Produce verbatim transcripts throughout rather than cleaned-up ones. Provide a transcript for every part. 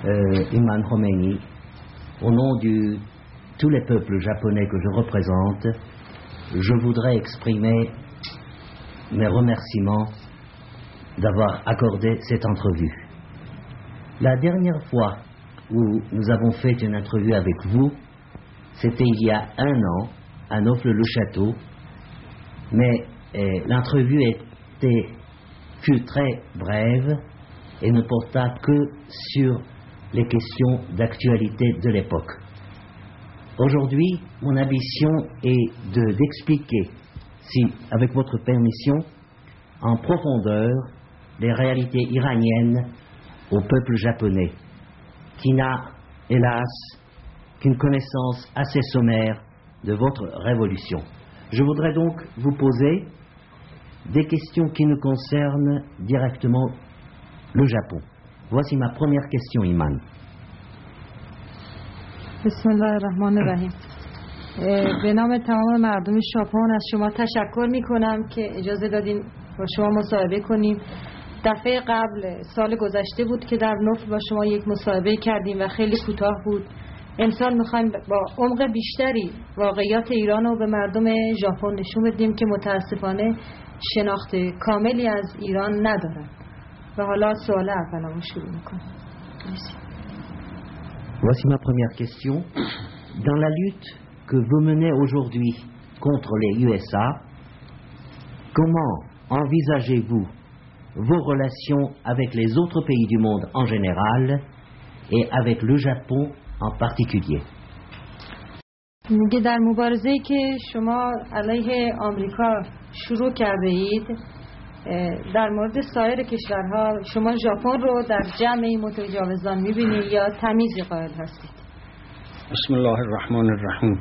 euh, Imam Khomeini, au nom de tous les peuples japonais que je représente, je voudrais exprimer mes remerciements d'avoir accordé cette entrevue. La dernière fois où nous avons fait une entrevue avec vous, c'était il y a un an à Neauphle-le-Château, mais eh, l'entrevue était, fut très brève et ne porta que sur les questions d'actualité de l'époque. Aujourd'hui, mon ambition est de, d'expliquer, si, avec votre permission, en profondeur les réalités iraniennes au peuple japonais, qui n'a, hélas, qu'une connaissance assez sommaire de votre révolution. Je voudrais donc vous poser des questions qui nous concernent directement le Japon. Voici ma première question, Iman. Bismillahirrahmanirrahim. به نام تمام مردم ژاپن از شما تشکر میکنم که اجازه دادین با شما مصاحبه کنیم. دفعه قبل سال گذشته بود که در نوفل با شما یک مصاحبه کردیم و خیلی کوتاه بود. امسال میخوایم با عمق بیشتری واقعیات ایران رو به مردم ژاپن نشون بدیم که متاسفانه شناخت کاملی از ایران ندارن. و حالا سوال اولمو شروع میکنم. Voici ma première question. Dans la lutte que vous menez aujourd'hui contre les U S A, comment envisagez-vous vos relations avec les autres pays du monde en général et avec le Japon en particulier? میگه در مبارزه‌ای که شما علیه آمریکا شروع کرده اید در مورد سایر کشورها شما ژاپن رو در جمع متجاوزان می‌بینید یا تمیزی قائل هستید؟ بسم الله الرحمن الرحیم.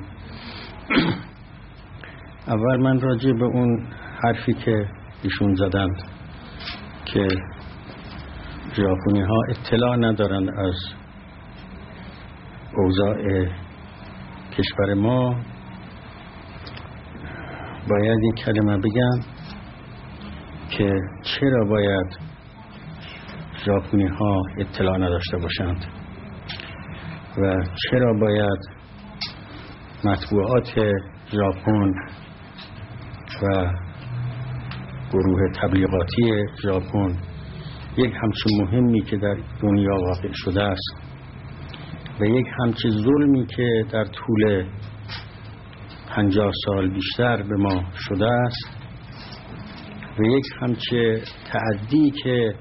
اول من راجع به اون حرفی که ایشون زدند که ژاپنی ها اطلاع ندارند از اوضاع کشور ما، باید این کلمه بگم که چرا باید ژاپنی ها اطلاع نداشته باشند و چرا باید مطبوعات ژاپن و گروه تبلیغاتی ژاپن یک همچین مهمی که در دنیا واقع شده است و یک همچین ظلمی که در طول پنجاه سال بیشتر به ما شده است و یک همچین تعدی که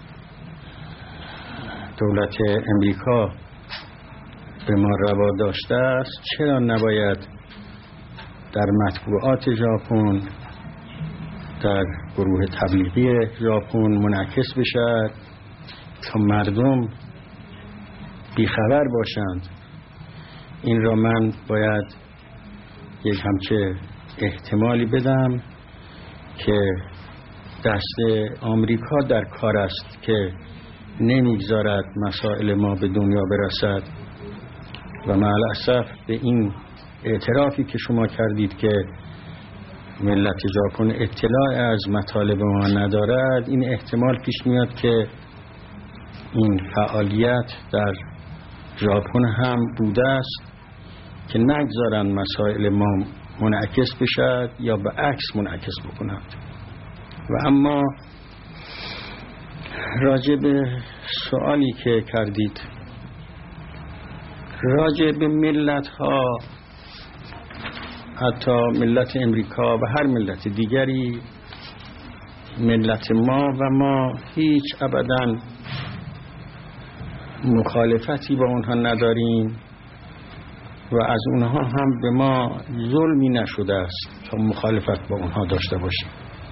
دولت امریکا به ما روا داشته است، چرا نباید در مطبوعات ژاپن، در گروه تبلیغی ژاپن منعکس بشد تا مردم بیخبر باشند؟ این را من باید یک همچه احتمالی بدم که دست آمریکا در کار است که نمیگذارد مسائل ما به دنیا برسد و مع الاسف به این اعترافی که شما کردید که ملت ژاپن اطلاع از مطالب ما ندارد، این احتمال پیش میاد که این فعالیت در ژاپن هم بوده است که نگذارن مسائل ما منعکس بشد یا به عکس منعکس بکنند. و اما راجع به سوالی که کردید، راجع به ملت ها، حتی ملت امریکا و هر ملت دیگری، ملت ما و ما هیچ ابداً مخالفتی با اونها نداریم و از اونها هم به ما ظلمی نشده است تا مخالفت با اونها داشته باشیم.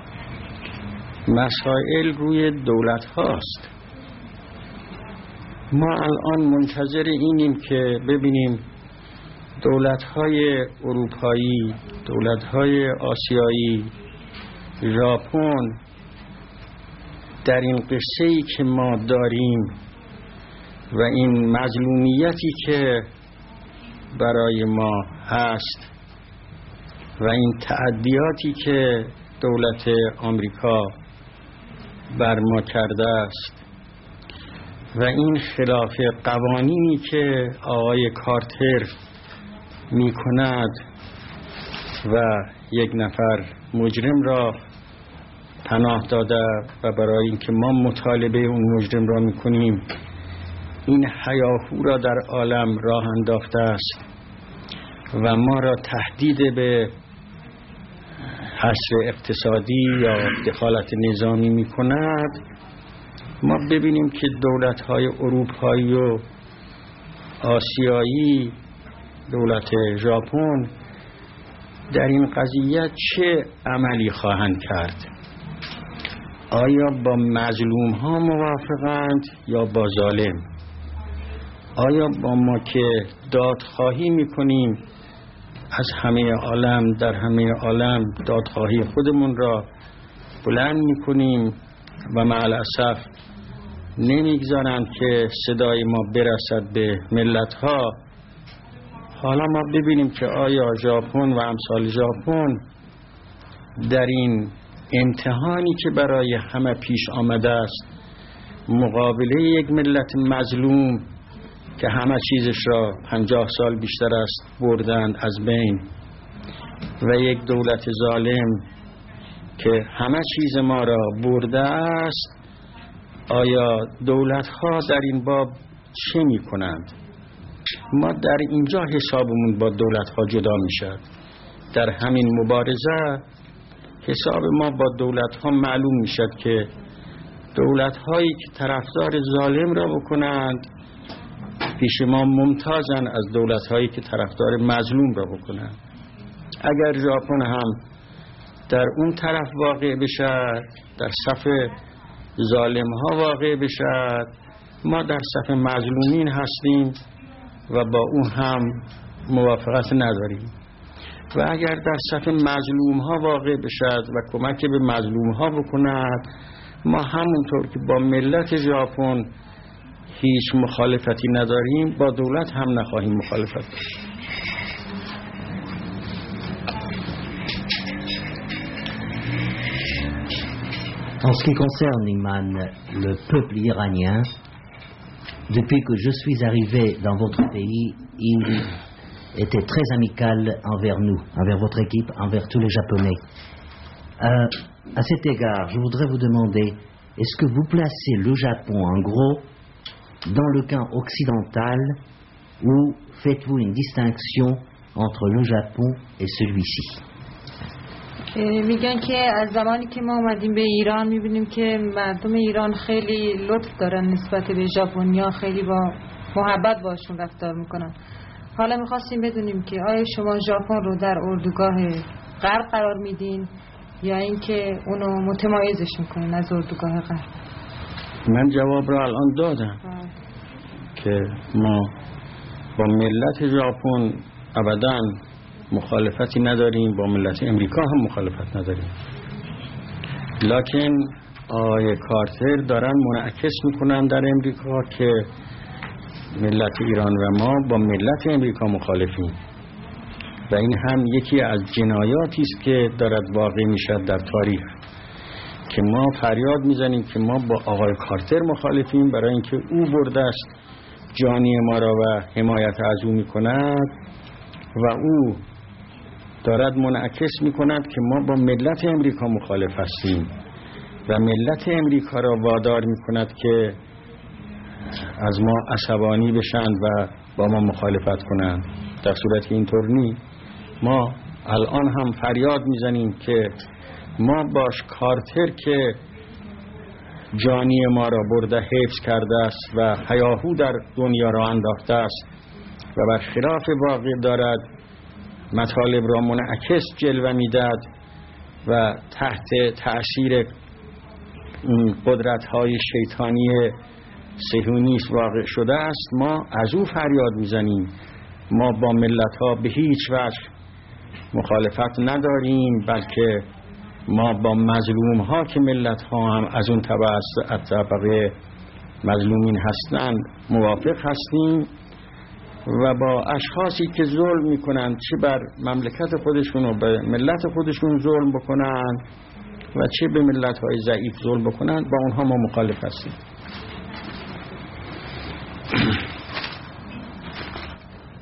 مسائل روی دولت هاست. ما الان منتظر اینیم که ببینیم دولت های اروپایی، دولت های آسیایی، ژاپن در این قصه‌ای که ما داریم و این مظلومیتی که برای ما هست و این تعدیاتی که دولت آمریکا بر ما کرده است، و این خلاف قوانینی که آقای کارتر می کند و یک نفر مجرم را پناه داده و برای اینکه ما مطالبه اون مجرم را می کنیم این هیاهو را در عالم راه انداخته است و ما را تهدید به حصر اقتصادی یا دخالت نظامی می کند. ما ببینیم که دولت‌های اروپایی و آسیایی، دولت ژاپن در این قضیه چه عملی خواهند کرد؟ آیا با مظلوم ها موافقند یا با ظالم؟ آیا با ما که دادخواهی میکنیم از همه عالم، در همه عالم دادخواهی خودمون را بلند میکنیم و مع الاسف نمیگذارند که صدای ما برسد به ملت ها، حالا ما ببینیم که آیا ژاپن و امثال ژاپن در این امتحانی که برای همه پیش آمده است مقابله یک ملت مظلوم که همه چیزش را پنجاه سال بیشتر است بردند از بین و یک دولت ظالم که همه چیز ما را برده است، آیا دولت ها در این باب چه می کنند؟ ما در اینجا حسابمون با دولت ها جدا می شد. در همین مبارزه حساب ما با دولت ها معلوم می شد که دولت هایی که طرفدار ظالم را بکنند پیش ما ممتازن از دولت هایی که طرفدار مظلوم را بکنند. اگر ژاپن هم در اون طرف واقع بشد، در صف ظالم ها واقع بشد، ما در صف مظلومین هستیم و با اون هم موافقت نداریم. و اگر در صف مظلوم ها واقع بشد و کمک به مظلوم ها بکند، ما همونطور که با ملت ژاپن هیچ مخالفتی نداریم، با دولت هم نخواهیم مخالفت داشت. En ce qui concerne, Iman, le peuple iranien, depuis que je suis arrivé dans votre pays, il était très amical envers nous, envers votre équipe, envers tous les Japonais. Euh, à cet égard, je voudrais vous demander, est-ce que vous placez le Japon, en gros, dans le camp occidental ou faites-vous une distinction entre le Japon et celui-ci? میگن که از زمانی که ما اومدیم به ایران میبینیم که مردم ایران خیلی لطف دارن نسبت به ژاپنیا، خیلی با محبت باشون رفتار میکنن. حالا میخواستیم بدونیم که آیا شما ژاپن رو در اردوگاه غرب قرار میدین یا اینکه اونو متمایزش میکنین از اردوگاه غرب؟ من جواب را الان دادم که ما با ملت ژاپن ابداً مخالفتی نداریم، با ملت امریکا هم مخالفت نداریم، لکن آقای کارتر دارن منعکس میکنن در امریکا که ملت ایران و ما با ملت امریکا مخالفیم و این هم یکی از جنایاتی است که دارد واقع میشد در تاریخ که ما فریاد میزنیم که ما با آقای کارتر مخالفیم برای اینکه او برده است جانی ما را و حمایت از او میکند و او دارد منعکس میکند که ما با ملت امریکا مخالف هستیم و ملت امریکا را وادار میکند که از ما عصبانی بشند و با ما مخالفت کنند، در صورتی اینطور نیست. ما الان هم فریاد میزنیم که ما باش کارتر که جانی ما را برده حفظ کرده است و هیاهو در دنیا را انداخته است و برخلاف واقع دارد مطالب را منعکس جلوه میداد و تحت تأثیر قدرت‌های شیطانی صهیونیست واقع شده است، ما از او فریاد میزنیم. ما با ملت‌ها به هیچ وجه مخالفت نداریم، بلکه ما با مظلوم‌ها که ملت‌ها هم از اون طبقه مظلومین هستند موافق هستیم و با اشخاصی که ظلم میکنند، چه بر مملکت خودشون و به ملت خودشون ظلم بکنند و چه به ملت‌های ضعیف ظلم بکنند، با اونها ما مخالف هستیم.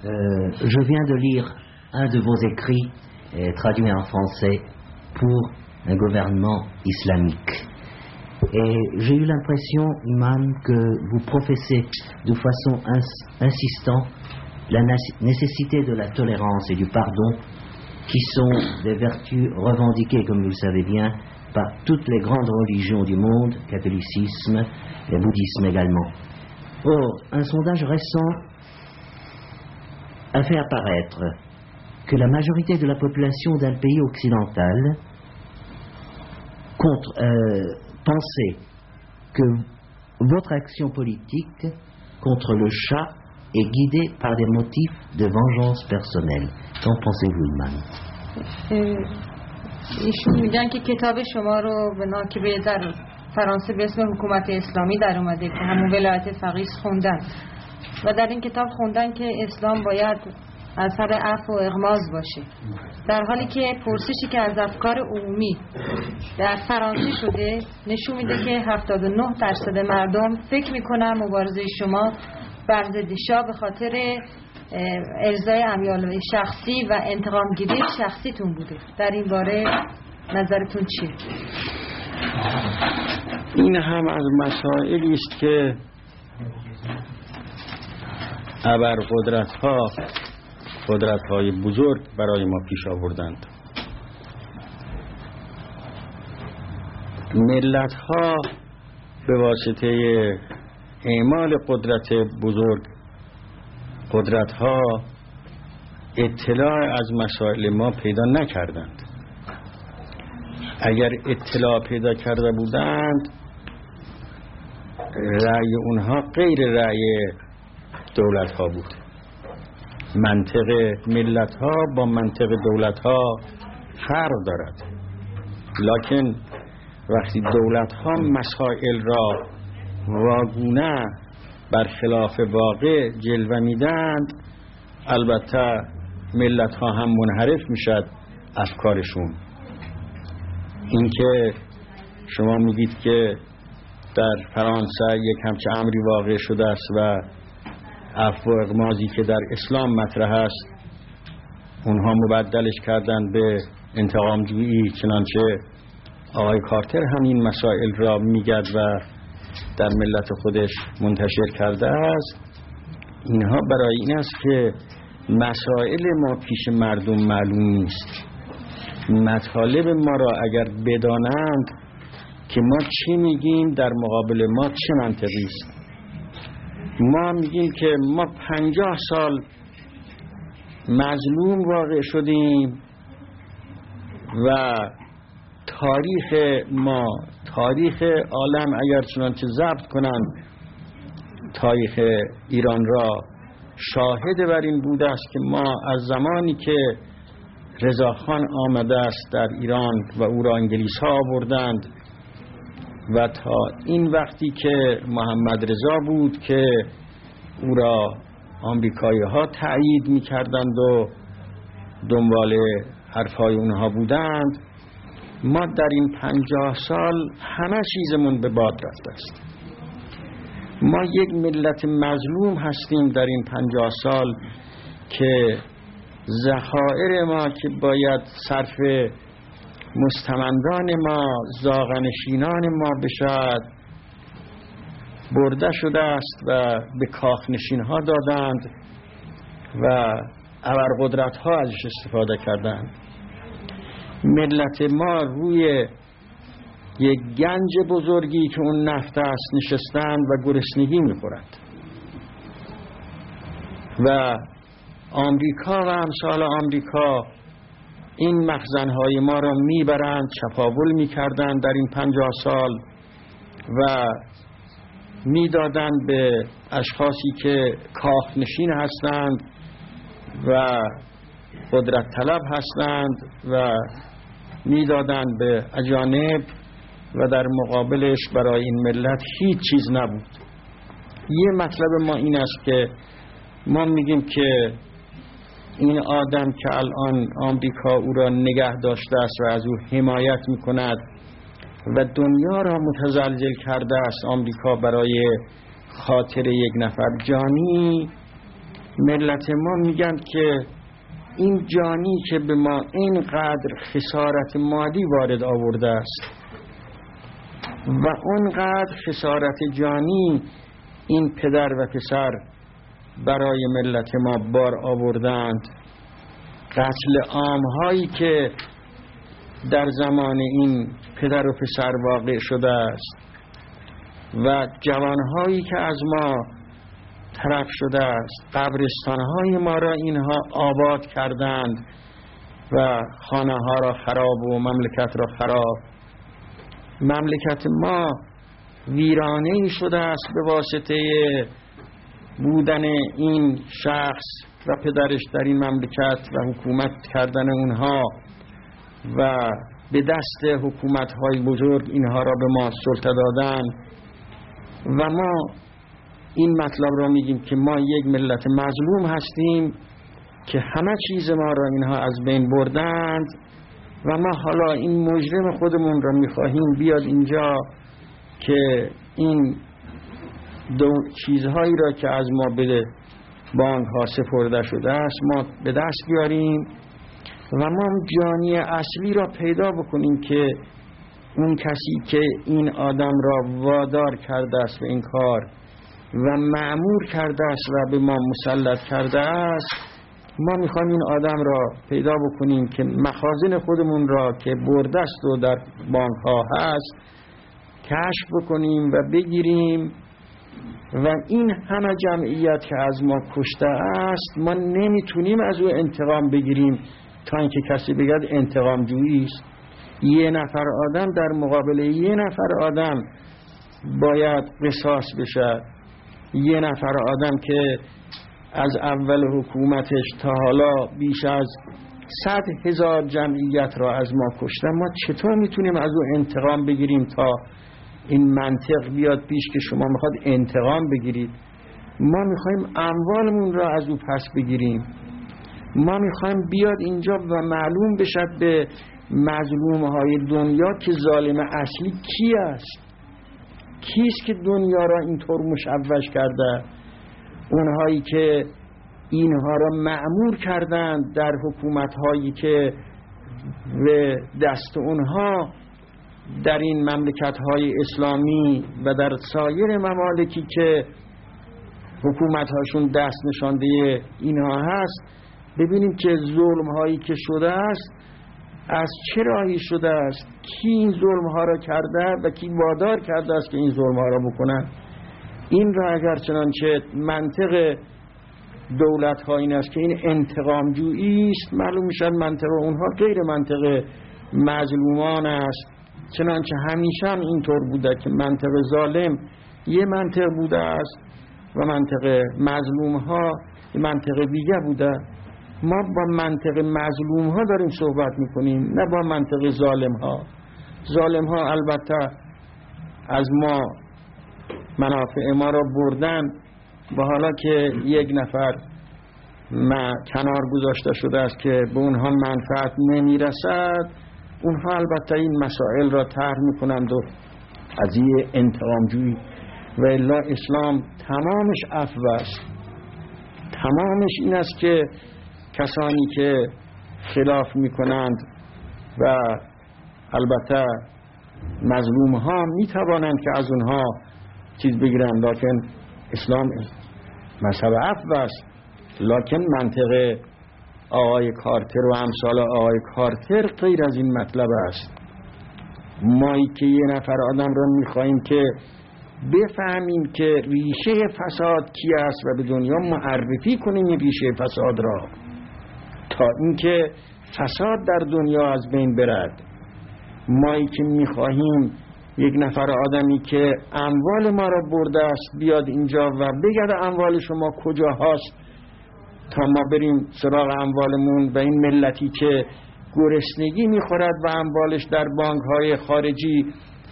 Euh, je viens de lire un de vos écrits, euh, traduit en français, pour un gouvernement islamique. Et j'ai eu l'impression, Imam, que vous professez de façon ins- insistante la nécessité de la tolérance et du pardon, qui sont des vertus revendiquées, comme vous le savez bien, par toutes les grandes religions du monde, catholicisme et bouddhisme également. Or, un sondage récent a fait apparaître que la majorité de la population d'un pays occidental contre, euh, pensait que votre action politique contre le chat est guidée par des motifs de vengeance personnelle. Qu'en pensez-vous, Imam? ایشون میگن که کتاب شما رو به ناکبه در فرانسه به اسم حکومت اسلامی در اومده که همون ولایت فقیه خوندن و در این کتاب خوندن که اسلام باید اثر عفو و اغماض باشه، در حالی که پرسشی که از افکار عمومی در فرانسه شده نشون میده که هفتاد و نه درصد مردم فکر میکنن مبارزه شما بر ضد شاه به خاطر ارضای امیال شخصی و انتقام گیری شخصیتون بوده. در این باره نظرتون چیه؟ این هم از مسائلی است که ابرقدرت ها قدرت های بزرگ برای ما پیش آوردند. ملت ها به واسطه اعمال قدرت بزرگ قدرت ها اطلاع از مسائل ما پیدا نکردند. اگر اطلاع پیدا کرده بودند رأی اونها غیر رأی دولت ها بود. منطق ملت ها با منطق دولت ها فرق دارد، لکن وقتی دولت ها مسائل را واگونه برخلاف واقع جلوه میدند، البته ملت ها هم منحرف میشد افکارشون. اینکه شما میگید که در فرانسه یک همچه امری واقع شده است و عفو و اغماضی که در اسلام مطرح است اونها مبدلش کردن به انتقام جویی، چنانچه آقای کارتر هم این مسائل را میگد و در ملت خودش منتشر کرده است. اینها برای این است که مسائل ما پیش مردم معلوم نیست. مطالب ما را اگر بدانند که ما چی میگیم در مقابل ما چه منطقی است. ما میگیم که ما پنجاه سال مظلوم واقع شدیم و تاریخ ما، تاریخ عالم اگر چنانچه ضبط کنند تاریخ ایران را، شاهد بر این بوده است که ما از زمانی که رضاخان آمده است در ایران و او را انگلیس ها آوردند و تا این وقتی که محمد رضا بود که او را آمریکایی ها تایید می کردند و دنبال حرفهای اونها بودند، ما در این پنجاه سال همه چیزمون به باد رفته است. ما یک ملت مظلوم هستیم در این پنجاه سال که ذخایر ما که باید صرف مستمندان ما، زاغنشینان ما بشد، برده شده است و به کاخنشین ها دادند و ابرقدرت ها ازش استفاده کردند. ملت ما روی یک گنج بزرگی که اون نفت است نشستند و گرسنگی میخورند و آمریکا و امثال آمریکا این مخزنهای ما را میبرند، چپاول میکردند در این پنجاه سال و میدادند به اشخاصی که کاخنشین هستند و قدرت طلب هستند و میدادند به اجانب و در مقابلش برای این ملت هیچ چیز نبود. یه مطلب ما این است که ما میگیم که این آدم که الان آمریکا او را نگه داشته است و از او حمایت میکند و دنیا را متزلزل کرده است آمریکا برای خاطر یک نفر جانی، ملت ما میگن که این جانی که به ما اینقدر خسارت مادی وارد آورده است و اونقدر خسارت جانی این پدر و پسر برای ملت ما بار آوردند، قتل عام هایی که در زمان این پدر و پسر واقع شده است و جوان هایی که از ما طرف شده است، قبرستان های ما را اینها آباد کردند و خانه ها را خراب و مملکت را خراب. مملکت ما ویرانه شده است به واسطه بودن این شخص و پدرش در این مملکت و حکومت کردن اونها و به دست حکومت های بزرگ اینها را به ما سلطه دادن. و ما این مطلب را میگیم که ما یک ملت مظلوم هستیم که همه چیز ما را اینها از بین بردند و ما حالا این مجرم خودمون را میخواهیم بیاد اینجا که این دو چیزهایی را که از ما به بانک ها سپرده شده است ما به دست بیاریم و ما جانی اصلی را پیدا بکنیم که اون کسی که این آدم را وادار کرده است به این کار و مأمور کرده است و به ما مسلط کرده است، ما میخوایم این آدم را پیدا بکنیم که مخازن خودمون را که برده است و در بانک ها هست کشف بکنیم و بگیریم و این همه جمعیت که از ما کشته است ما نمیتونیم از او انتقام بگیریم تا اینکه کسی بگد انتقام جویی است. یه نفر آدم در مقابل یه نفر آدم باید قصاص بشه. یه نفر آدم که از اول حکومتش تا حالا بیش از صد هزار جمعیت را از ما کشته، ما چطور میتونیم از او انتقام بگیریم تا این منطق بیاد پیش که شما میخواد انتقام بگیرید؟ ما میخوایم اموالمون را از او پس بگیریم. ما میخوایم بیاد اینجا و معلوم بشد به مظلوم های دنیا که ظالم اصلی کی است، کیست که دنیا را اینطور مشوش کرده. اونهایی که اینها را مأمور کردند در حکومت هایی که و دست اونها در این مملکت های اسلامی و در سایر ممالکی که حکومت هاشون دست نشانده اینها هست، ببینیم که ظلم هایی که شده است از چه راهی شده است، کی این ظلم ها را کرده و کی وادار کرده است که این ظلم ها را بکنن. این را اگر چنانچه منطق دولت ها این است که این انتقام جویی است، معلوم میشد منطق اونها غیر منطق مظلومان است. چنانچه همیشه هم اینطور بوده که منطق ظالم یه منطق بوده است و منطق مظلوم ها یه منطق دیگه بوده. ما با منطق مظلوم ها داریم صحبت میکنیم، نه با منطق ظالم ها. ظالم ها البته از ما منافع ما را بردن و حالا که یک نفر ما کنار گذاشته شده است که به اونها منفعت نمیرسد، اونها البته این مسائل را طرح میکنند و قضیه انتقام جویی. و الا اسلام تمامش عفو است، تمامش این است که کسانی که خلاف میکنند و البته مظلوم ها میتوانند که از اونها چیز بگیرند، لکن اسلام مذهب عفو است. لکن منطقه آقای کارتر و امثال آقای کارتر غیر از این مطلب است. مایی که یه نفر آدم را میخواییم که بفهمیم که ریشه فساد کی است و به دنیا معرفی کنیم این ریشه فساد را تا اینکه فساد در دنیا از بین برد. مایی که میخواهیم یک نفر آدمی که اموال ما را برده است بیاد اینجا و بگرد اموال شما کجا هاست تا ما بریم سراغ اموالمون. و این ملتی که گرسنگی میخورد و اموالش در بانک های خارجی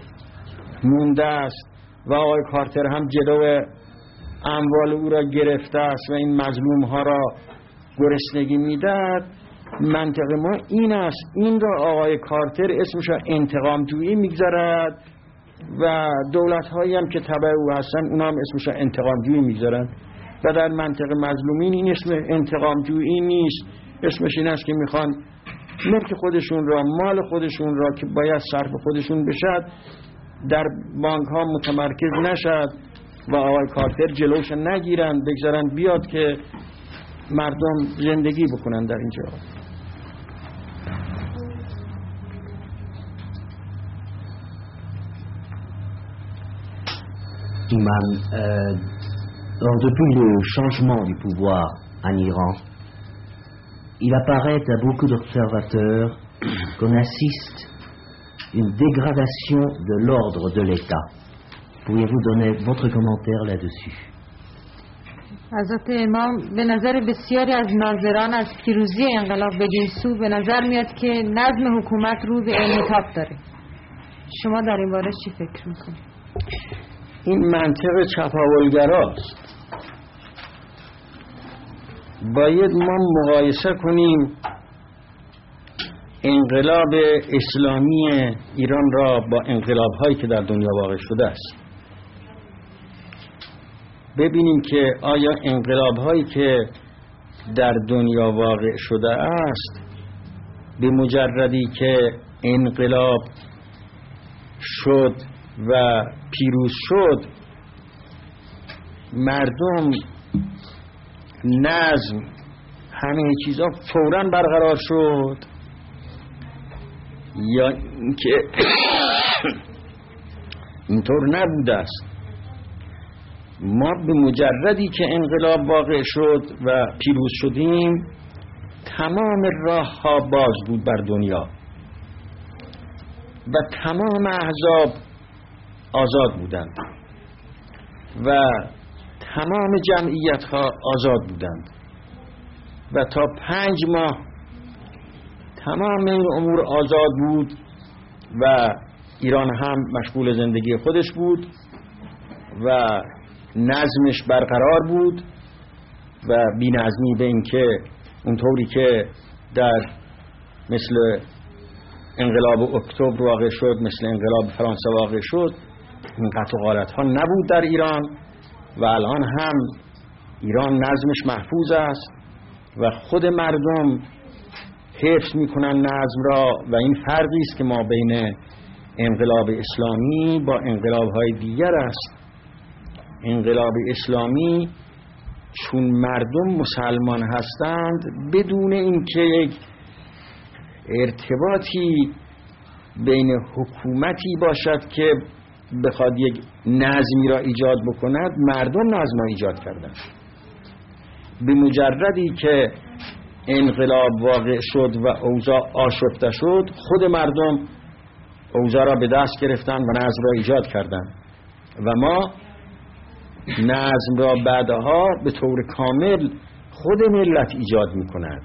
مونده است و آقای کارتر هم جلو اموال او را گرفته است و این مظلوم ها را گرسنگی میدهد. منطق ما این است، این را آقای کارتر اسمش انتقام جویی میگذارد و دولت هایی هم که تبع او هستن اونا هم اسمش انتقام جویی میگذارن. و در منطق مظلومین این اسم انتقام جویی نیست، اسمش این است که میخوان ملک خودشون را، مال خودشون را که باید صرف خودشون بشد در بانک ها متمرکز نشد و آقای کارتر جلوش نگیرن، بگذارن بیاد که مردم زندگی بکنن در اینجا. Imam, euh, alors depuis le changement du pouvoir en Iran, il apparaît à beaucoup d'observateurs qu'on assiste à une dégradation de l'ordre de l'État. Pourriez-vous donner votre commentaire là-dessus? حضرت امام به نظر بسیاری از ناظران از پیروزی انقلاب بدین سو به نظر میاد که نظم حکومت رو به انحطاط داره. شما در این باره چی فکر میکنید؟ این منطق چپاولگراست. باید ما مقایسه کنیم انقلاب اسلامی ایران را با انقلاب هایی که در دنیا واقع شده است. ببینیم که آیا انقلاب هایی که در دنیا واقع شده است به مجردی که انقلاب شد و پیروز شد مردم نظم همه چیزا فوراً برقرار شد، یا اینکه اینطور نبوده است؟ ما به مجردی که انقلاب واقع شد و پیروز شدیم تمام راه ها باز بود بر دنیا و تمام احزاب آزاد بودند و تمام جمعیت ها آزاد بودند و تا پنج ماه تمام این امور آزاد بود و ایران هم مشغول زندگی خودش بود و نظمش برقرار بود و بی نظمی به این که اونطوری که در مثل انقلاب اکتبر واقع شد، مثل انقلاب فرانسه واقع شد، این قطع و غارت ها نبود در ایران و الان هم ایران نظمش محفوظ است و خود مردم حفظ میکنن نظم را و این فرقی است که ما بین انقلاب اسلامی با انقلاب های دیگر است. انقلاب اسلامی چون مردم مسلمان هستند بدون اینکه یک ارتباطی بین حکومتی باشد که بخواد یک نظمی را ایجاد بکند، مردم نظم را ایجاد کردند. به مجردی که انقلاب واقع شد و اوضاع آشفته شد خود مردم اوضاع را به دست گرفتند و نظم را ایجاد کردند و ما نظم را بعدها به طور کامل خود ملت ایجاد می کند.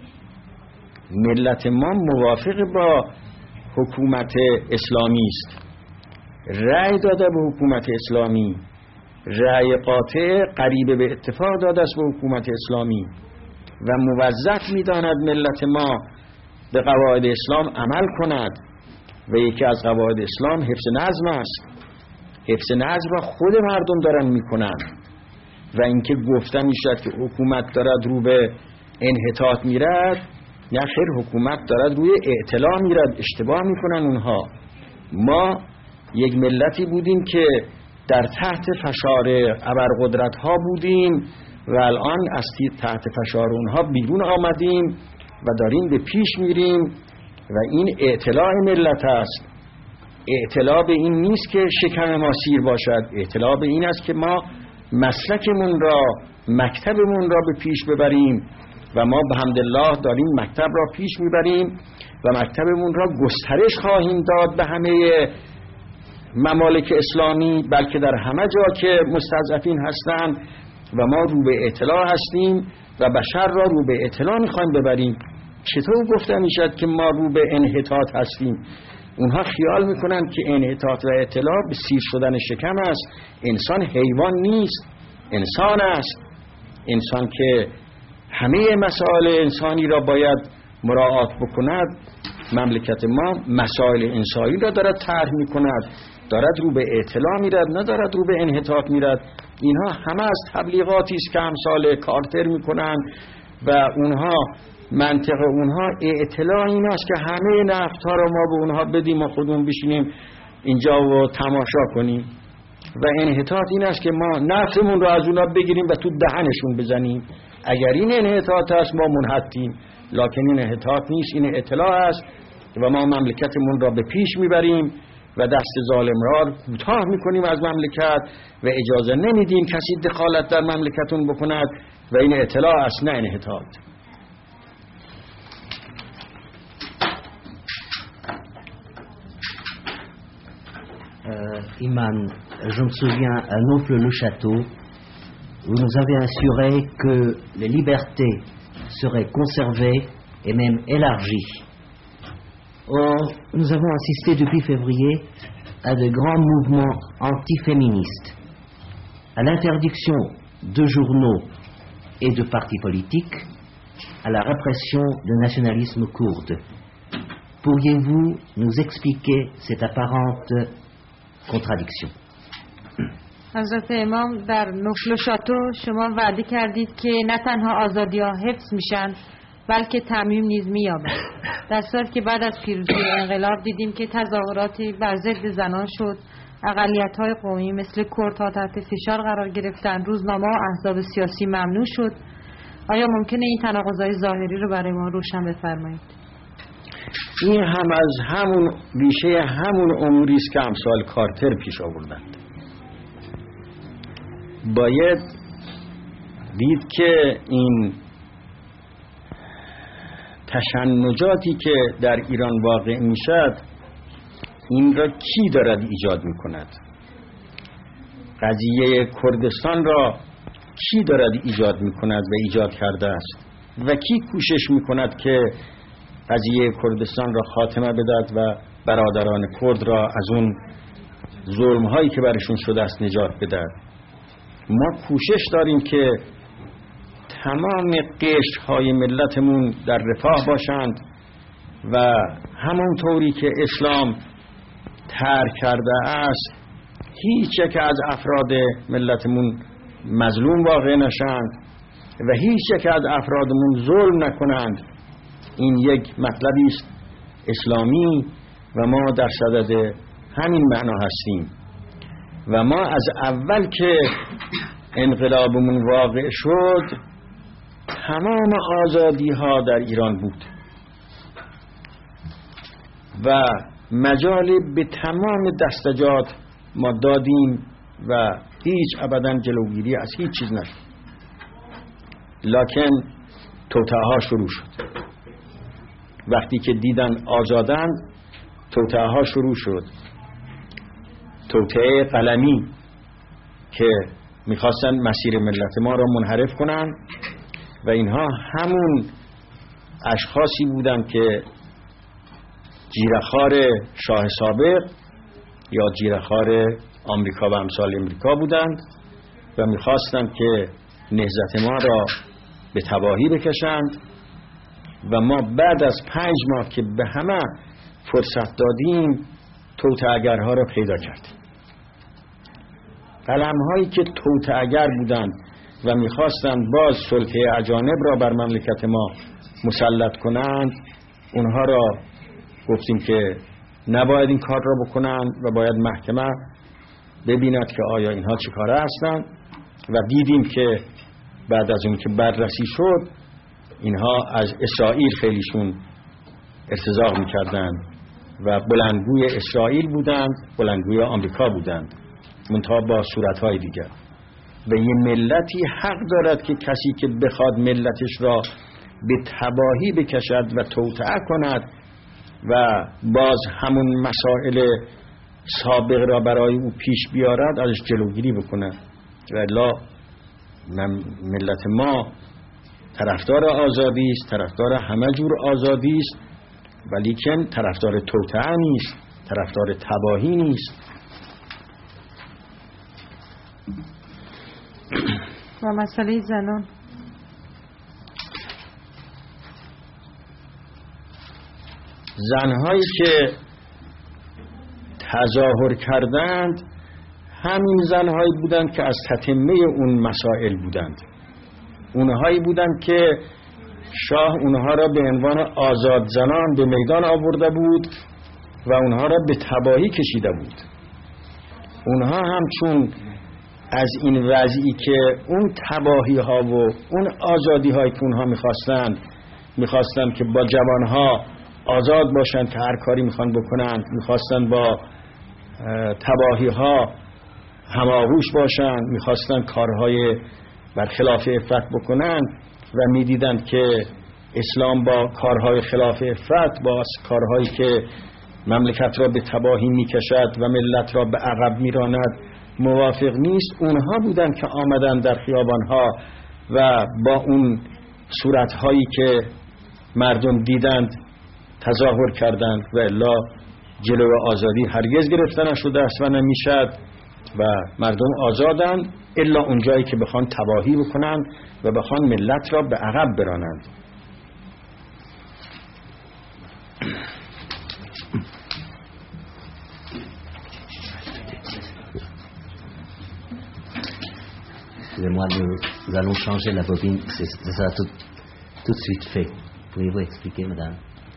ملت ما موافق با حکومت اسلامی است، رأی داده به حکومت اسلامی، رأی قاطع قریب به اتفاق داده است به حکومت اسلامی و موظف می داند ملت ما به قواعد اسلام عمل کند و یکی از قواعد اسلام حفظ نظم است. حفظ نظم را خود مردم دارن میکنن و اینکه گفته میشد که حکومت دارد رو به انحطاط میرد، نه خیر، حکومت دارد روی اعتلا میرد. اشتباه میکنن اونها. ما یک ملتی بودیم که در تحت فشار ابرقدرت ها بودیم و الان از تحت فشار اونها بیرون آمدیم و داریم به پیش میریم و این اعتلاع ملت است. اعتلاع به این نیست که شکم ما سیر باشد، اعتلاع به این است که ما مسلکمون را، مکتبمون را به پیش ببریم و ما به حمدالله داریم مکتب را پیش میبریم و مکتبمون را گسترش خواهیم داد به همه ممالک اسلامی، بلکه در همه جا که مستضعفین هستند و ما رو به اعتلاع هستیم و بشر را رو به اعتلاع میخوایم ببریم. چطور گفته میشد که ما رو به انحطاط هستیم؟ اونها خیال میکنن که انحطاط و اطلاع به سیر شدن شکم است. انسان حیوان نیست، انسان است. انسان که همه مسائل انسانی را باید مراعات بکند. مملکت ما مسائل انسانی را دارد طرح میکند، دارد رو به اطلاع میرد، ندارد رو به انحطاط میرد. اینها همه از تبلیغاتی است که امثال کارتر میکنن و اونها منطق اونها اطلاع این است که همه نفت‌ها رو ما به اونها بدیم و خودمون بشینیم اینجا و تماشا کنیم و انحطاط این است که ما نفتمون رو از اونها بگیریم و تو دهنشون بزنیم. اگر این انحطاط است ما منحطیم، لکن این انحطاط نیست، این اطلاع است و ما مملکتمون را به پیش میبریم و دست ظالم را کوتاه میکنیم از مملکت و اجازه نمیدیم کسی دخالت در مملکتون بکند و این اطلاع است، نه انحطاط. Euh, Iman, je me souviens à Naufle-le-Château, vous nous avez assuré que les libertés seraient conservées et même élargies. Or, nous avons assisté depuis février à de grands mouvements antiféministes, à l'interdiction de journaux et de partis politiques, à la répression du nationalisme kurde. Pourriez-vous nous expliquer cette apparente contradiction? حضرت امام در نفل و شاتو شما وعده کردید که نه تنها آزادی ها حفظ میشن بلکه تعمیم نیز مییابد، در صورتی که بعد از پیروزی انقلاب دیدیم که تظاهراتی بر ضد زنان شد، اقلیت های قومی مثل کردها تحت فشار قرار گرفتن، روزنامه و احزاب سیاسی ممنوع شد. آیا ممکنه این تناقض‌های ظاهری رو برای ما روشن بفرمایید؟ این هم از همون ریشه همون اموری است که امثال کارتر پیش آوردند. باید دید که این تشنجاتی که در ایران واقع میشد این را کی دارد ایجاد میکند؟ قضیه کردستان را کی دارد ایجاد میکند و ایجاد کرده است و کی کوشش میکند که قضیه کردستان را خاتمه بدهد و برادران کرد را از اون ظلم هایی که برشون شده است نجات بدهد؟ ما کوشش داریم که تمام قشر های ملتمون در رفاه باشند و همون طوری که اسلام ترک کرده است هیچ یک از افراد ملتمون مظلوم واقع نشند و هیچ یک از افرادمون ظلم نکنند. این یک مطلبی است اسلامی و ما در صدد همین معنا هستیم و ما از اول که انقلابمون واقع شد تمام آزادی ها در ایران بود و مجال به تمام دستجات ما دادیم و هیچ ابدا جلوگیری از هیچ چیز نشد. لکن توطئه ها شروع شد. وقتی که دیدن آزادن توطئه ها شروع شد. توطئه قلمی که میخواستن مسیر ملت ما را منحرف کنن و اینها همون اشخاصی بودن که جیره‌خوار شاه سابق یا جیره‌خوار آمریکا و امثال امریکا بودند و میخواستند که نهضت ما را به تباهی بکشند و ما بعد از پنج ماه که به همه فرصت دادیم توطئه‌گرها را پیدا کردیم. قلم‌هایی که توطئه‌گر بودند و میخواستند باز سلطه اجانب را بر مملکت ما مسلط کنند اونها را گفتیم که نباید این کار را بکنند و باید محکمه ببیند که آیا اینها چه کاره هستند و دیدیم که بعد از اون که بررسی شد اینها از اسرائیل خیلیشون ارتزاق میکردند و بلندگوی اسرائیل بودند، بلندگوی آمریکا بودند، منتها با صورتهای دیگر. و یه ملتی حق دارد که کسی که بخواد ملتش را به تباهی بکشد و توطئه کند و باز همون مسائل سابق را برای او پیش بیارد ازش جلوگیری بکند. و الا ملت ما طرفدار آزادی است، طرفدار همه جور آزادی است، ولیکن طرفدار توطئه نیست، طرفدار تباهی نیست. و مسئله زنان زنهایی که تظاهر کردند همین زنهایی بودند که از تتمه اون مسائل بودند، اونهایی بودند که شاه اونها را به عنوان آزاد زنان به میدان آورده بود و اونها را به تباهی کشیده بود. اونها هم چون از این وضعی که اون تباهی ها و اون آزادی هایی که اونها میخواستند میخواستند که با جوانها آزاد باشند که هر کاری میخوان بکنند، میخواستند با تباهی ها هماغوش باشند، میخواستند کارهای برخلاف عفت بکنند و میدیدند که اسلام با کارهای خلاف عفت، با کارهایی که مملکت را به تباهی میکشد و ملت را به عقب میراند موافق نیست. اونها بودند که آمدند در خیابانها و با اون صورتهایی که مردم دیدند تظاهر کردند و الا جلو آزادی هرگز گرفته نشده است و نمیشد و مردم آزادند الا اونجایی که بخوان تباهی بکنند و بخوان ملت را به عقب برانند. Excusez-moi, nous allons changer la bobine, c'est ça tout, tout de suite fait. Pouvez-vous expliquer, madame?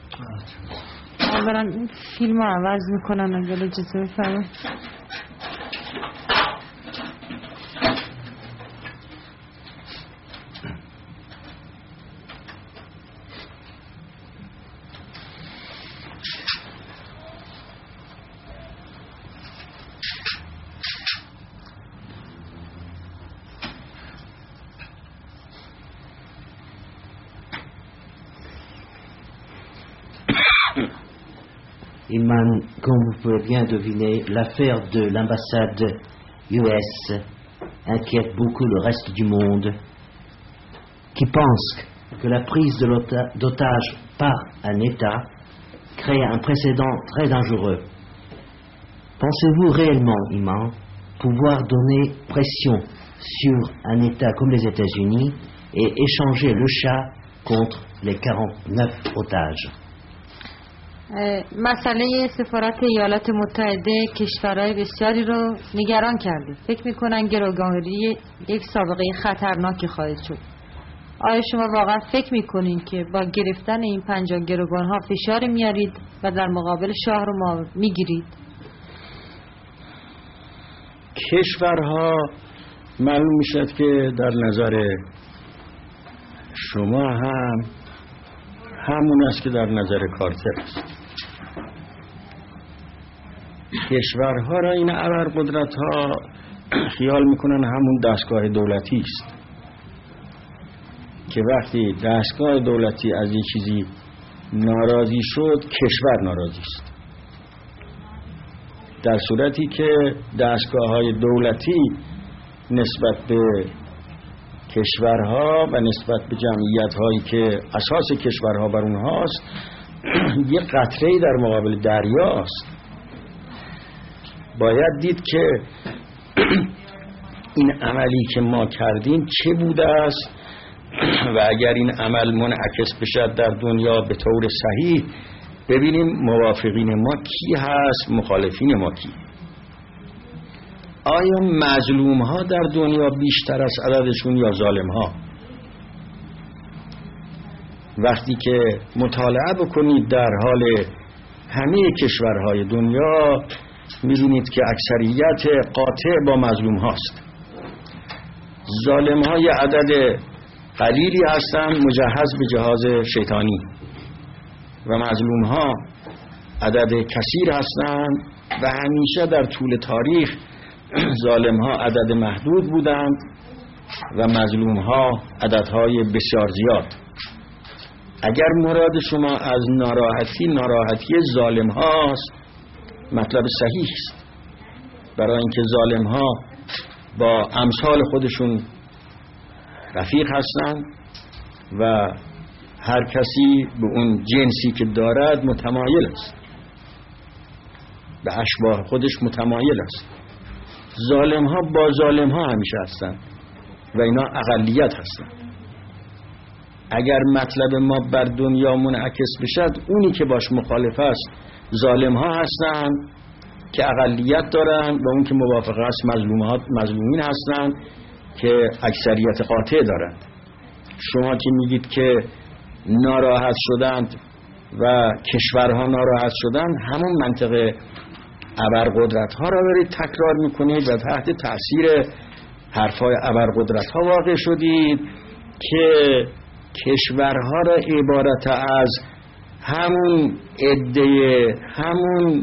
اولا این فیلم رو عوض میکنن اگر اجازه بفرمایید. Ilman, comme vous pouvez bien deviner, l'affaire de l'ambassade U S inquiète beaucoup le reste du monde, qui pense que la prise de d'otage par un État crée un précédent très dangereux. Pensez-vous réellement, Imam, pouvoir donner pression sur un État comme les États-Unis et échanger le Shah contre les quarante-neuf otages? مسئله سفارت ایالات متحده کشورهای بسیاری رو نگران کرده. فکر میکنن گروگانگیری یک سابقه خطرناکی خواهد شد. آیا شما واقعا فکر میکنین که با گرفتن این پنجاه گروگان ها فشار میارید و در مقابل شاه رو میگیرید؟ کشورها معلوم میشد که در نظر شما هم همون است که در نظر کارتر است. کشورها را این ابرقدرت ها خیال میکنن همون دستگاه دولتی است که وقتی دستگاه دولتی از این چیزی ناراضی شد کشور ناراضی است، در صورتی که دستگاه های دولتی نسبت به کشورها و نسبت به جمعیت هایی که اساس کشورها بر اونهاست یک قطره‌ای در مقابل دریاست. باید دید که این عملی که ما کردیم چه بوده است و اگر این عمل منعکس بشد در دنیا به طور صحیح ببینیم موافقین ما کی هست، مخالفین ما کی. آیا مظلوم ها در دنیا بیشتر از عددشون یا ظالم ها؟ وقتی که مطالعه بکنید در حال همه کشورهای دنیا می‌بینید که اکثریت قاطع با مظلوم هاست. ظالم ها یه عدد قلیلی هستند مجهز به جهاز شیطانی و مظلوم ها عدد کثیر هستند و همیشه در طول تاریخ ظالم ها عدد محدود بودند و مظلوم ها عددهای بسیار زیاد. اگر مراد شما از ناراحتی ناراحتی ظالم هاست مطلب صحیح است، برای اینکه ظالم ها با امثال خودشون رفیق هستند و هر کسی به اون جنسی که دارد متمایل است، به اشباه خودش متمایل است. ظالم ها با ظالم ها همیشه هستند و اینا اقلیت هستند. اگر مطلب ما بر دنیا منعکس بشد اونی که باش مخالف است ظالم ها هستند که اقلیت دارن و اون که موافق است مظلومات مظلومین هستند که اکثریت قاطع دارند. شما که میگید که ناراحت شدند و کشورها ناراحت شدند، همون منطقه ابرقدرت ها را برید تکرار میکنید و تحت تاثیر حرفای ابرقدرت ها واقع شدید که کشورها را عبارت از همون عده، همون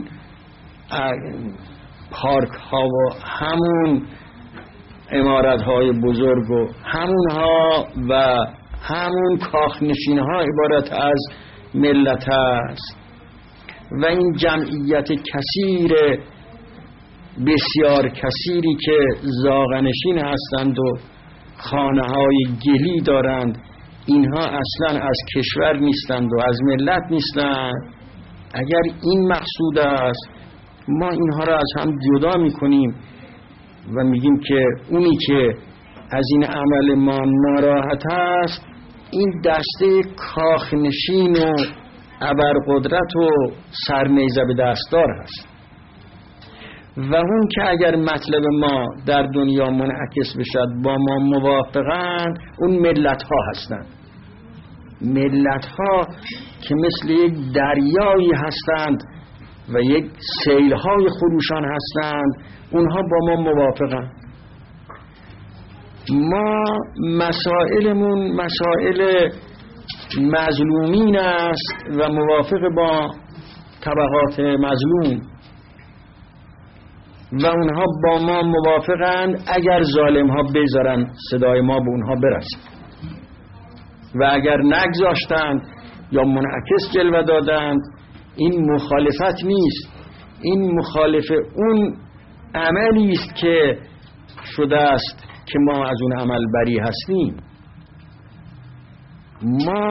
پارک ها و همون عمارت های بزرگ و همون ها و همون کاخنشین ها عبارت از ملت است و این جمعیت کثیر بسیار کثیری که زاغنشین هستند و خانه های گلی دارند، اینها اصلا از کشور نیستند و از ملت نیستند. اگر این مقصود است، ما اینها را از هم جدا میکنیم و میگیم که اونی که از این عمل ما ناراحت است این دسته کاخنشین و ابرقدرت و سرنیزه به دستدار هست و اون که اگر مطلب ما در دنیا منعکس بشد با ما موافقند، اون ملت ها هستند. ملت ها که مثل یک دریایی هستند و یک سیل های خروشان هستند، اونها با ما موافقند. ما مسائلمون مسائل مظلومین است و موافق با طبقات مظلوم و اونها با ما موافقند اگر ظالم ها بذارن صدای ما به اونها برسه و اگر نگذاشتند یا منعکس جلوه دادند، این مخالفت نیست، این مخالف اون عملی است که شده است که ما از اون عمل بری هستیم. ما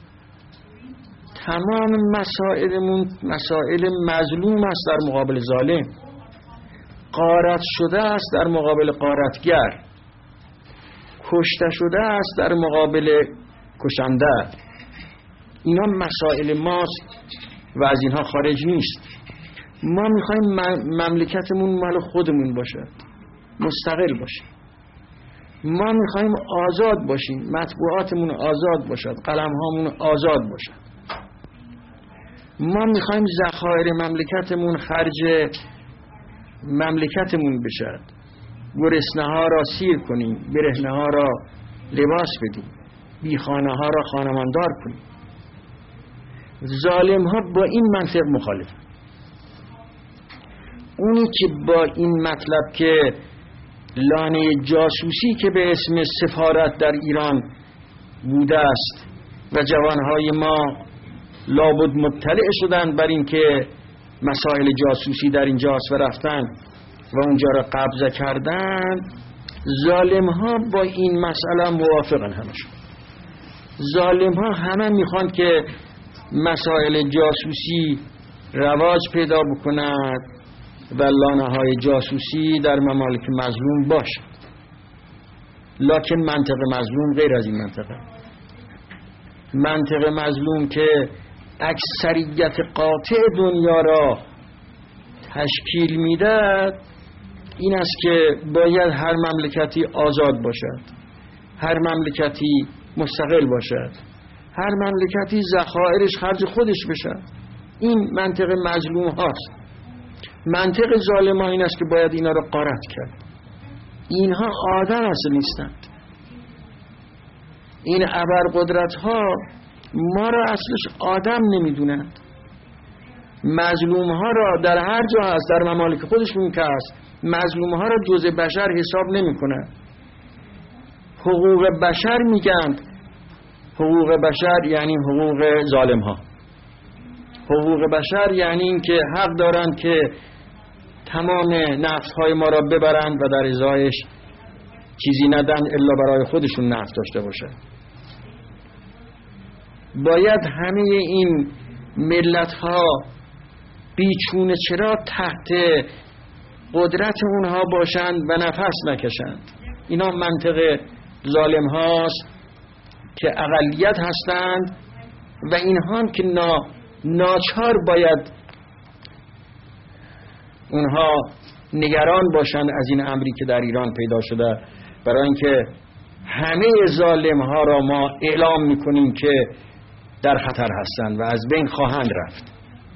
تمام مسائلمون مسائل مظلوم است در مقابل ظالم، غارت شده است در مقابل غارتگر، کشته شده است در مقابل کشنده. اینا مسائل ماست و از اینها خارج نیست. ما میخوایم مملکتمون مال خودمون باشه، مستقل باشه. ما میخوایم آزاد باشیم، مطبوعاتمون آزاد باشد، قلمهامون آزاد باشد. ما میخوایم ذخایر مملکتمون خرج مملکتمون بشد، گرسنه ها را سیر کنیم، برهنه ها را لباس بدیم، بیخانه ها را خانماندار کنیم. ظالم ها با این منطق مخالف. اونی که با این مطلب که لانه جاسوسی که به اسم سفارت در ایران بوده است و جوانهای ما لابد مطلع شدند بر این که مسائل جاسوسی در اینجاست و رفتن و اونجا را قبضه کردند، ظالم ها با این مسئله موافقن. همشون ظالم ها همه میخوان که مسائل جاسوسی رواج پیدا بکند و لانه های جاسوسی در ممالک مظلوم باشد. لکن منطق مظلوم غیر از این منطقه. منطق مظلوم که اکثریت قاطع دنیا را تشکیل میدهد این است که باید هر مملکتی آزاد باشد، هر مملکتی مستقل باشد، هر مملکتی ذخایرش خرج خودش بشد. این منطق مظلوم هاست. منطق ظالم ها این است که باید اینا را غارت کرد. اینها آدم اصلا نیستند. این ابرقدرت ها ما را اصلش آدم نمیدونند. مظلوم ها را در هر جا هست، در ممالک خودشون که هست، مظلوم ها را جزء بشر حساب نمی کنند. حقوق بشر میگند. حقوق بشر یعنی حقوق ظالم ها. حقوق بشر یعنی این که حق دارند که تمام نفت های ما را ببرند و در ازایش چیزی ندن الا برای خودشون نفت داشته باشند. باید همه این ملت ها بیچونه چرا تحت قدرت اونها باشند و نفس نکشند. اینا منطق ظالم هاست که اقلیت هستند و اینها که نا ناچار باید اونها نگران باشن از این امری که در ایران پیدا شده، برای اینکه همه ظالم ها را ما اعلام میکنیم که در خطر هستند و از بین خواهند رفت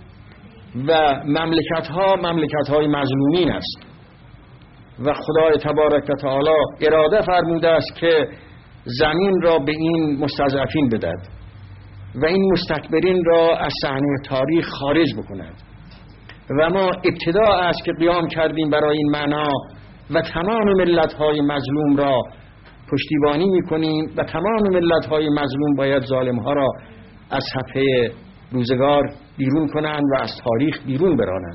و مملکت ها مملکت های مظلومین است و خدای تبارک و تعالی اراده فرموده است که زمین را به این مستضعفین بدهد و این مستکبرین را از صحنه تاریخ خارج بکند و ما ابتدا است که قیام کردیم برای این معنا و تمام ملت های مظلوم را پشتیبانی میکنیم و تمام ملت های مظلوم باید ظالم ها را از صفحه روزگار بیرون کنند و از تاریخ بیرون برانند.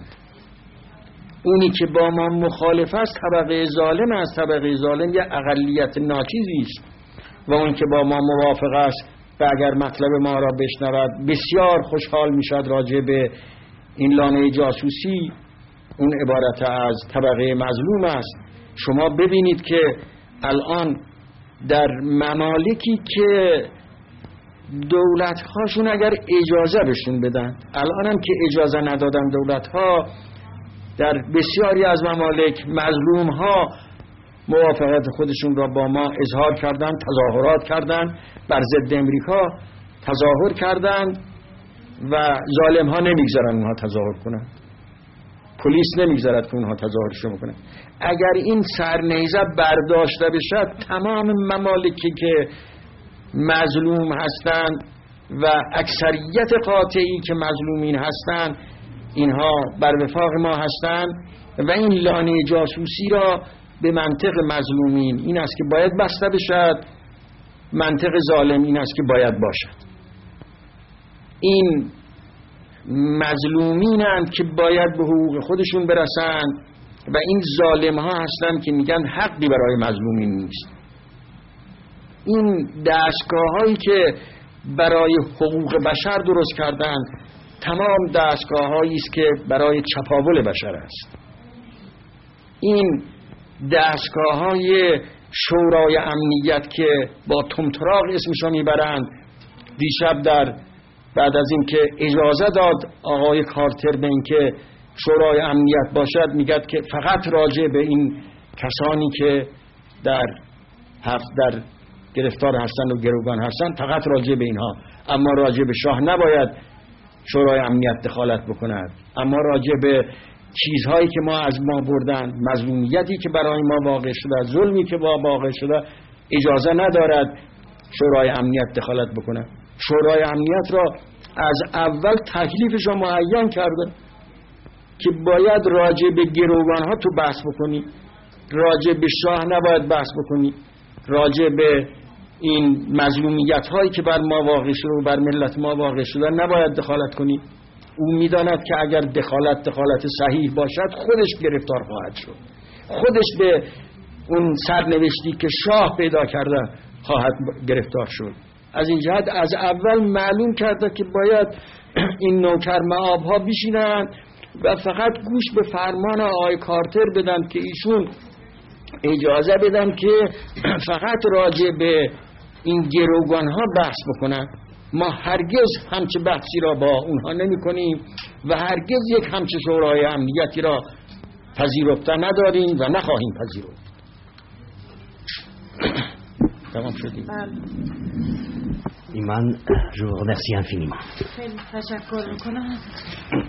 اونی که با ما مخالف است طبقه ظالم است، طبقه ظالم یه اقلیت ناچیزی است و اون که با ما موافق است و اگر مطلب ما را بشنود بسیار خوشحال میشد راجع به این لانه جاسوسی، اون عبارت از طبقه مظلوم است. شما ببینید که الان در ممالکی که دولت هاشون اگر اجازه بهشون بدن، الان هم که اجازه ندادن دولت ها، در بسیاری از ممالک مظلوم ها موافقت خودشون را با ما اظهار کردن، تظاهرات کردن، بر ضد امریکا تظاهر کردن و ظالم ها نمیگذارن اونها تظاهر کنن، پلیس نمیگذارد که اونها تظاهرشو بکنن. اگر این سرنیزه برداشته بشد تمام ممالکی که مظلوم هستند و اکثریت قاطعی که مظلومین هستند اینها بر وفاق ما هستند و این لانه جاسوسی را به منطق مظلومین این است که باید بسته بشد، منطق ظالم این است که باید باشد. این مظلومینند که باید به حقوق خودشون برسند و این ظالم ها هستند که میگن حقی برای مظلومین نیست. این دستگاه هایی که برای حقوق بشر درست کردند تمام دستگاه هایی است که برای چپاول بشر است. این دستگاه های شورای امنیت که با تمتراغ اسمشو میبرند، دیشب در بعد از این که اجازه داد آقای کارتر به این که شورای امنیت باشد میگد که فقط راجع به این کسانی که در هفت در گرفتار هستند و گروگان هستند فقط راجع به اینها، اما راجع به شاه نباید شورای امنیت دخالت بکند. اما راجع به چیزهایی که ما از ما بردن، مظلومیتی که برای ما واقع شده، ظلمی که با واقع شده، اجازه ندارد شورای امنیت دخالت بکند. شورای امنیت را از اول تکلیفش را معین کرده که باید راجع به گروگان ها تو بحث بکنی، راجع به شاه نباید بحث بکنی، راجع به این مظلومیت هایی که بر ما واقع شده و بر ملت ما واقع شده نباید دخالت کنی. او میداند که اگر دخالت دخالت صحیح باشد خودش گرفتار خواهد شد، خودش به اون سرنوشتی که شاه پیدا کرده خواهد گرفتار شد. از این جهت از اول معلوم کرده که باید این نوکر معاب ها بشینند و فقط گوش به فرمان آقای کارتر بدن که ایشون اجازه بدن که فقط راجع به این گروگان ها بحث بکنن. ما هرگز همچه بحثی را با اونها نمی کنیم و هرگز یک همچه شورای امنیتی را پذیرفته نداریم و نخواهیم پذیرفت. تمام شدیم. Iman, je vous remercie infiniment. خیلی تشکر میکنم.